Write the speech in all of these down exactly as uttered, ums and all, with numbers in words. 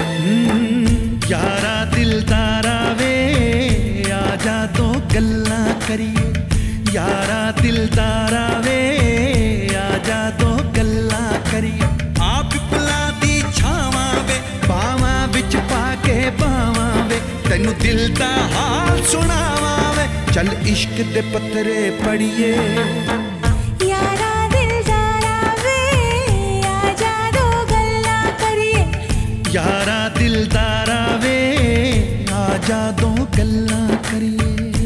यारा दिलदारा वे आजा तो गल्ला करिए, यारा दिलदारा वे आजा तो गल्ला करिए। आप पिपला दी छावां वे बावां विच पाके बावां वे, तैनू दिल दा हाल सुनावां वे, चल इश्क दे पत्तरे पढ़िए। यारा दिलदारा वे आजा दो गल्ला करिए, यारा दिलदारा वे आजा दो गल्ला करिए।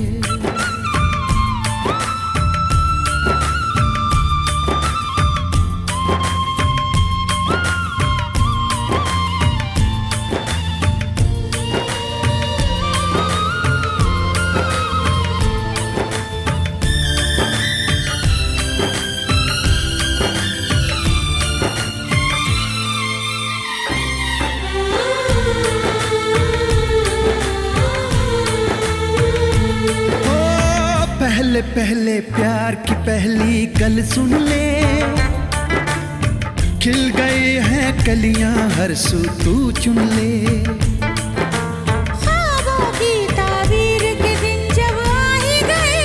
पहले पहले प्यार की पहली गल सुन ले, खिल गए हैं कलियां हर सू तू चुन ले। ख्वाबों की ताबीर के दिन जब आ ही गए,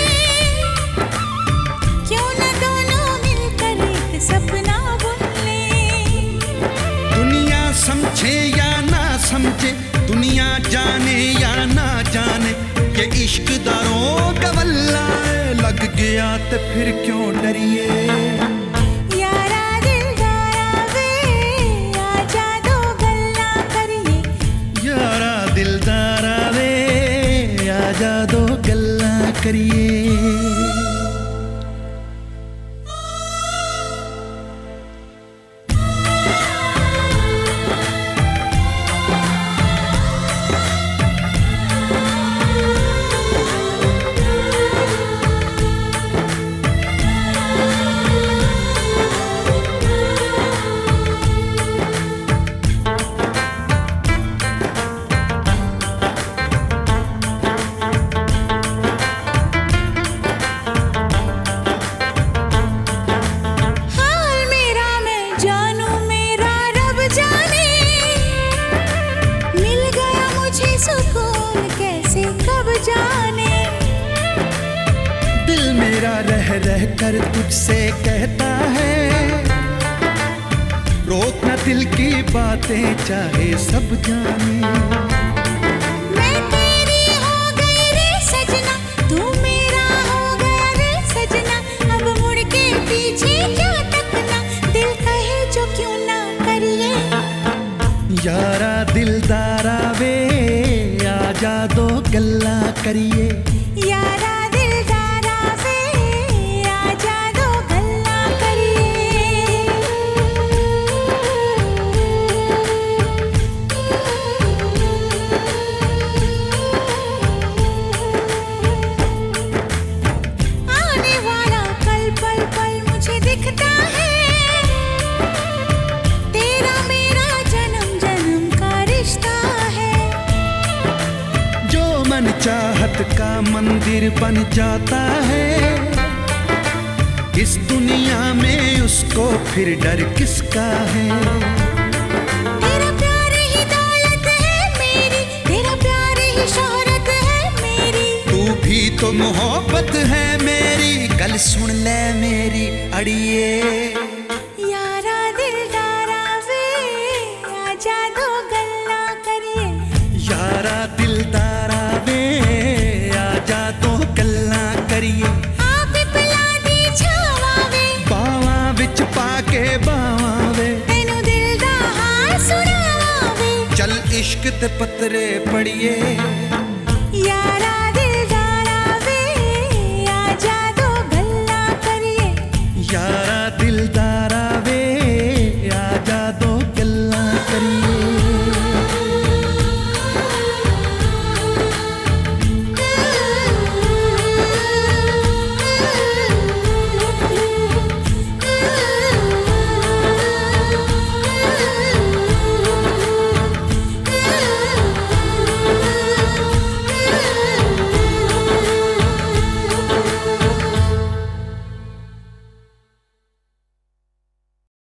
क्यों न दोनों मिलकर एक सपना बुन ले। दुनिया समझे या ना समझे, दुनिया जाने या ना जाने, ये इश्क दारों का वल्ला लग गया तो फिर क्यों डरिए। यारा दिलदारा वे आजा दो गल्ला करिए, यारा दिलदारा वे आजा दो गल्ला करिए। दिल मेरा रह रह कर तुझसे कहता है, रोक न दिल की बातें चाहे सब जाने। मैं तेरी हो गई रे सजना, तू मेरा हो गया रे सजना, अब मुड़ के पीछे क्या तकना, दिल कहे जो क्यों ना करिए। यारा दिलदारा वे आजा दो गल्ला करिए, यारा दिलदारा वे आजा दो गल्ला करिए। आने वाला पल पल पल मुझे दिखता है, तेरा मेरा जन्म जन्म का रिश्ता है। जो मन चाहत का मंदिर बन जाता है, इस दुनिया में उसको फिर डर किसका है। तेरा प्यार ही दौलत है मेरी, तेरा प्यार ही शोहरत है मेरी, तू भी तो मोहब्बत है मेरी, गल सुन ले मेरी अड़िए। यारा दिलदारा वे आजा दो गल्ला करिए, यारा दिलदारा वे आजा दो गल्ला करिए। आप पिपला दी छावां वे बावां विच पाके बावां वे, तैनू दिल दा हाल सुनावां वे, चल इश्क ते पत्तरे पढ़िए। यारा दिलदारा वे आजा दो गल्ला करिए, यारा दिलदारा